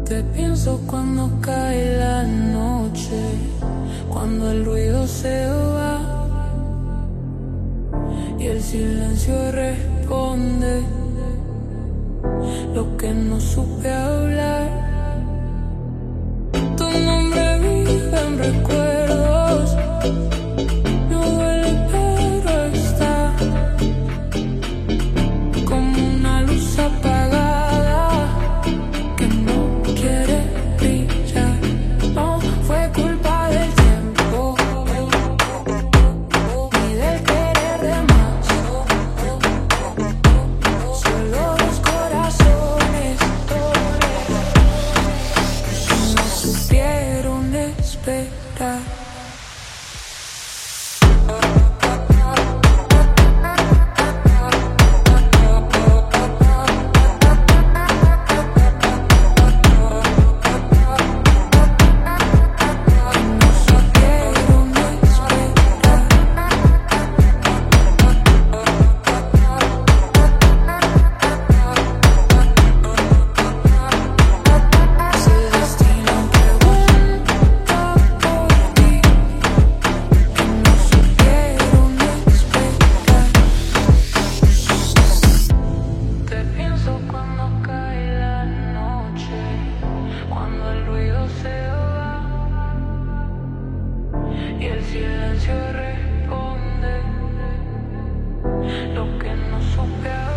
Te pienso cuando cae la noche, cuando el ruido se va y el silencio responde lo que no supe hablar. Tu nombre vive en recuerdos, no duele pero está como una luz apagada que no quiere brillar. No fue culpa del tiempo ni del querer de más, solo dos corazones que no supieron esperar. Y el silencio responde lo que no supe hablar.